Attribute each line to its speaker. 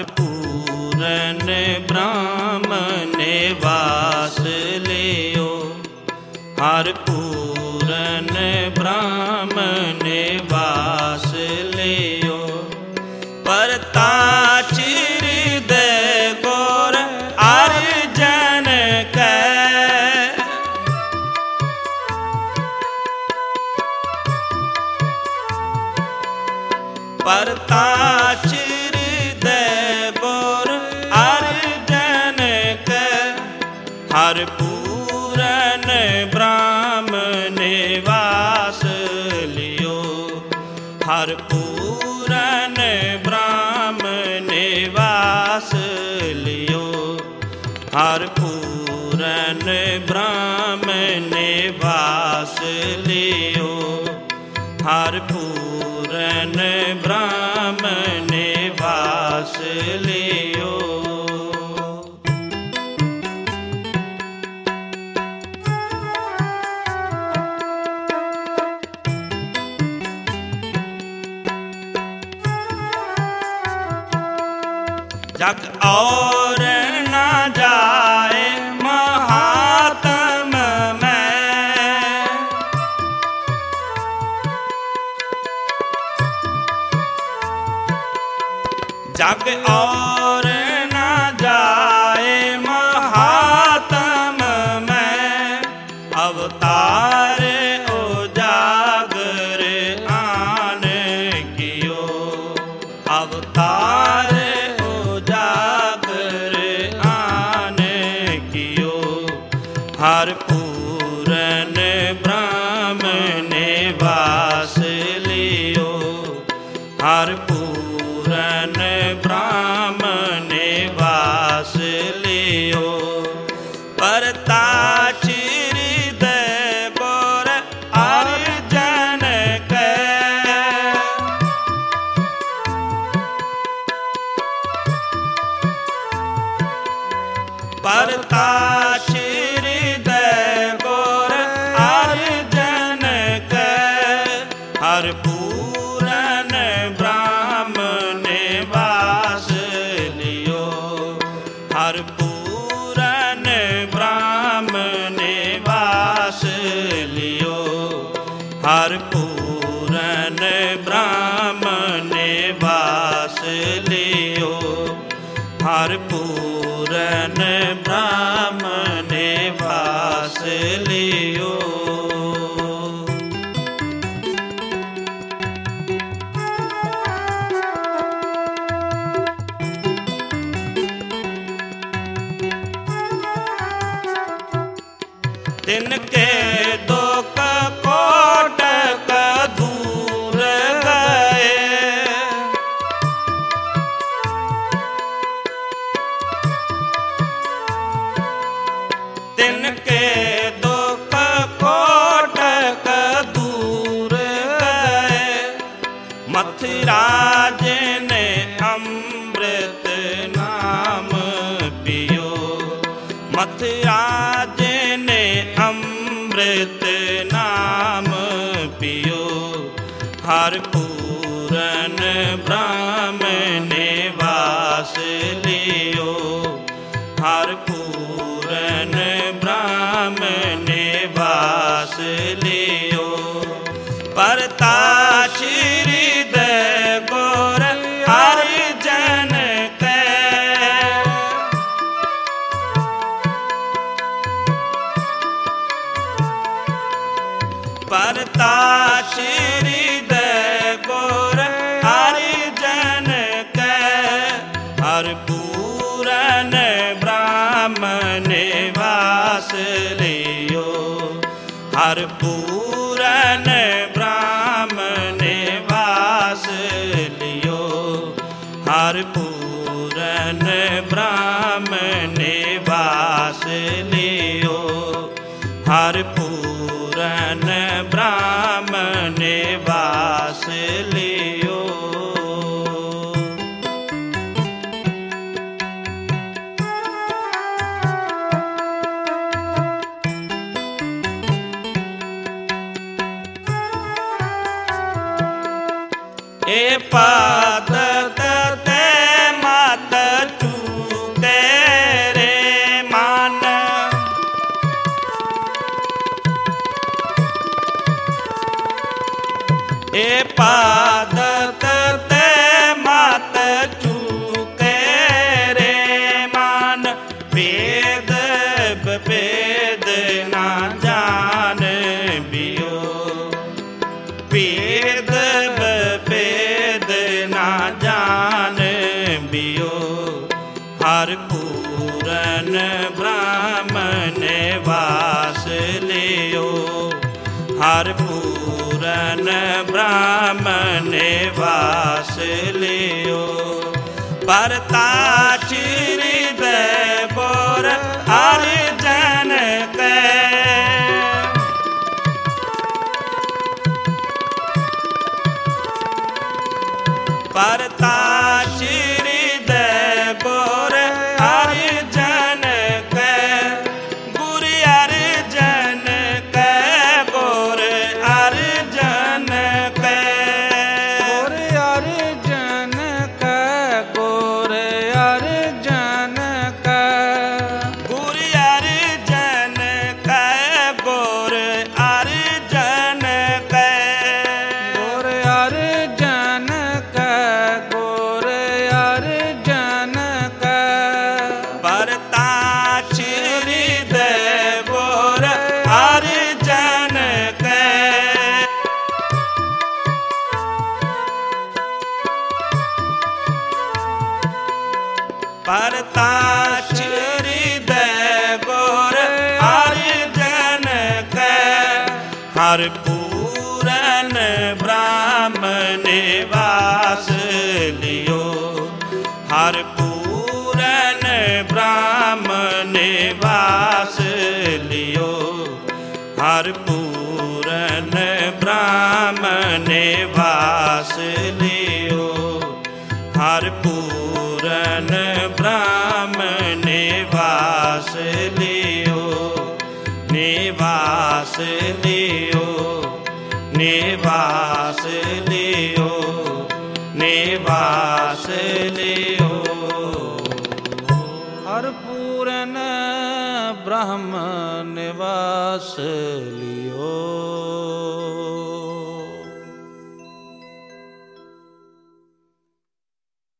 Speaker 1: हर पूरन ब्रह्म निवास लियो, हर पूरन ब्रह्म निवास लियो। परता हृदय गोर अर्जन कै, परता हृदय गोर अर्जन कै, हर पूरन ब्रह्म निवास लियो, हर पूरन ब्रह्म निवास लियो, हर पूरन ब्रह्म निवास लियो, हर पूरन ब्रह्म निवास लियो। जग और न जाए महात्म में, जग और न जाए महात्म में, अवतार उजागर आन कियो, अवतार हर पूरन ब्रह्म निवास लियो, हर पूरन ब्रह्म निवास लियो। परता हृदय गोर अर्जन कै, परता हर पूरन ब्रह्म निवास लियो, हर पूरन ब्रह्म निवास लियो, हर पूरन ब्रह्म निवास लियो, हर पूरन ब्रह्म निवास लियो। तिनके दुख कोटक दूर गए, तिनके दुख कोटक दूर गए। मथुराज ने अमृत नाम पियो, मथुराज ने अमृत नाम पियो, हर पूरन ब्रह्म निवास लियो, हर पूरन ब्रह्म निवास लियो। परता हृदय गोर अर्जन कै, परता हृदय गोर अर्जन कै, हर पूरन ब्रह्म निवास लियो, हर पूरन ब्रह्म निवास लियो, हर पूरन ब्रह्म निवास लियो, हर पूरन ब्रह्म निवास लियो। ए पादत ते मात पादत ते मत चूके रे मान, वेद वेद ना जान बियो, वेद वेद ना जान बियो। हर पूरन ब्राह्मण वास लियो, हर पूरन ब्राह्मण वास लियो। परता हृदय बोर हरि जन के, परता हृदय बोर हरि जन के, गुर अर्जन के बोर अर्जन के,
Speaker 2: गोर अर्जन के गोर अर्जन के,
Speaker 1: गुर अर्जन के बोर अर्जन के,
Speaker 2: गोर अर्जन के गोर अर्जन के,
Speaker 1: परता हृदय बोर अर्जन के। परता हृदय बोर अर्जन के, हर पूरन ब्राह्मण वास लियो, हर पूरन ब्राह्मण वास लियो, हर पूरन ब्राह्मण वास लियो, हर पूरन ब्राह्मण वास लियो, निवास लियो, निवास लियो, निवास लियो।
Speaker 2: हर पूरन ब्रह्म निवास